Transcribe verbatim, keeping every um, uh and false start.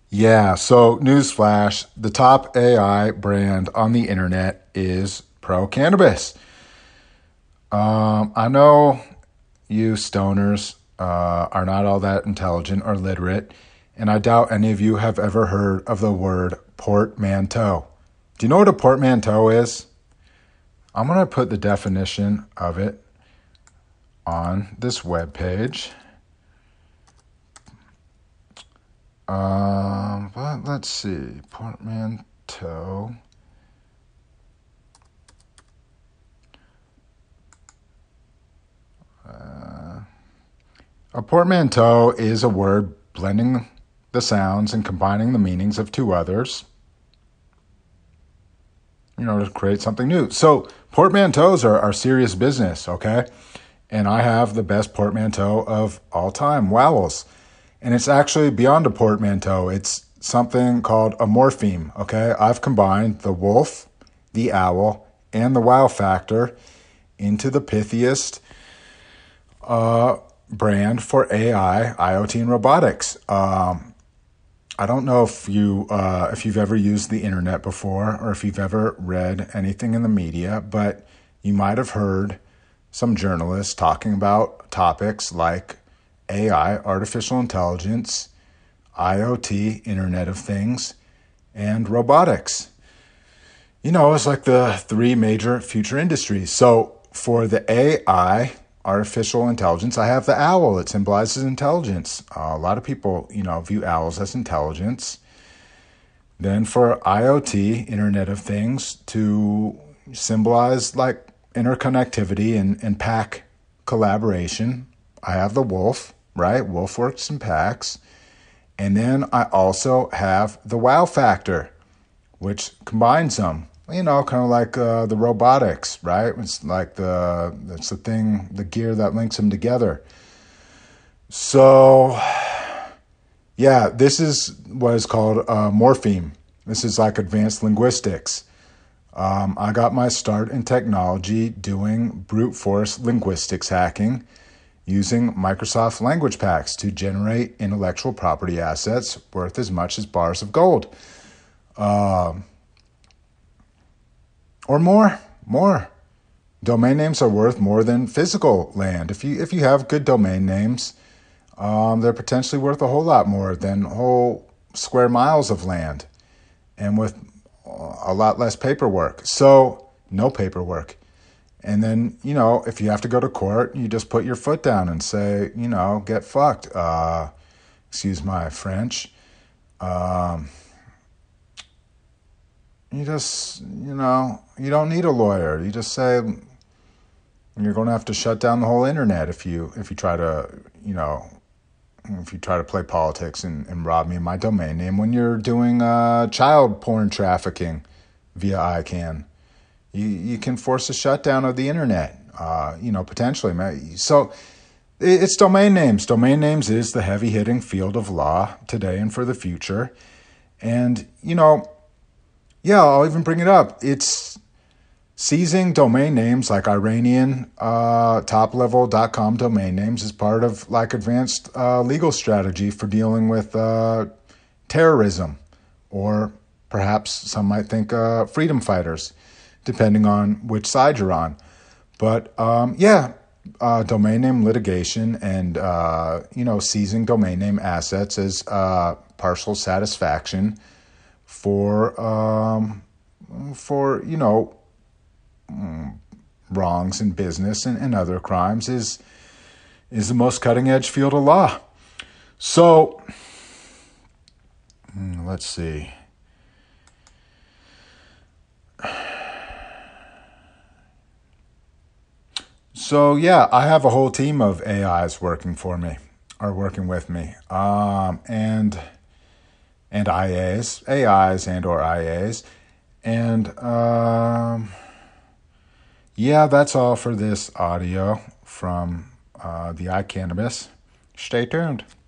Yeah, so newsflash, the top A I brand on the internet is Pro Cannabis. Um, I know you stoners uh, are not all that intelligent or literate, and I doubt any of you have ever heard of the word portmanteau. Do you know what a portmanteau is? I'm going to put the definition of it on this webpage. Um, but let's see, portmanteau. Uh, a portmanteau is a word blending the sounds and combining the meanings of two others, you know, to create something new. So portmanteaus are, are serious business, okay? And I have the best portmanteau of all time, Wowels. And it's actually beyond a portmanteau. It's something called a morpheme, okay? I've combined the wolf, the owl, and the wow factor into the pithiest uh, brand for A I, IoT, and robotics. Um, I don't know if you uh, if you've ever used the internet before or if you've ever read anything in the media, but you might have heard some journalists talking about topics like A I, artificial intelligence, IoT, Internet of Things, and robotics. You know, it's like the three major future industries. So for the A I, artificial intelligence, I have the owl. It symbolizes intelligence. Uh, a lot of people, you know, view owls as intelligence. Then for IoT, Internet of Things, to symbolize like interconnectivity and, and pack collaboration, I have the wolf, right? Wolf works in packs. And then I also have the wow factor, which combines them. You know, kind of like uh, the robotics, right? It's like the, it's the thing, the gear that links them together. So, yeah, this is what is called a morpheme. This is like advanced linguistics. Um, I got my start in technology doing brute force linguistics hacking using Microsoft language packs to generate intellectual property assets worth as much as bars of gold. Um, or more, more. Domain names are worth more than physical land. If you if you have good domain names, um, they're potentially worth a whole lot more than whole square miles of land, and with a lot less paperwork. So no paperwork. And then, you know, if you have to go to court, you just put your foot down and say, you know, get fucked. Uh, excuse my French. Um, you just, you know, you don't need a lawyer. You just say you're going to have to shut down the whole internet if you if you try to, you know, if you try to play politics and, and rob me of my domain name when you're doing uh, child porn trafficking via I CANN. You you can force a shutdown of the internet, uh, you know, potentially. So it's domain names. Domain names is the heavy-hitting field of law today and for the future. And, you know, yeah, I'll even bring it up. It's seizing domain names like Iranian uh, top-level .com domain names is part of like advanced uh, legal strategy for dealing with uh, terrorism, or perhaps some might think uh, freedom fighters, depending on which side you're on. But um, yeah, uh, domain name litigation and, uh, you know, seizing domain name assets is uh, partial satisfaction for, um, for you know, wrongs in business and, and other crimes is, is the most cutting edge field of law. So let's see. So yeah, I have a whole team of A Is working for me, or working with me, um, and and I As, A Is and or I As, and um, yeah, that's all for this audio from uh, the iCannabis. Stay tuned.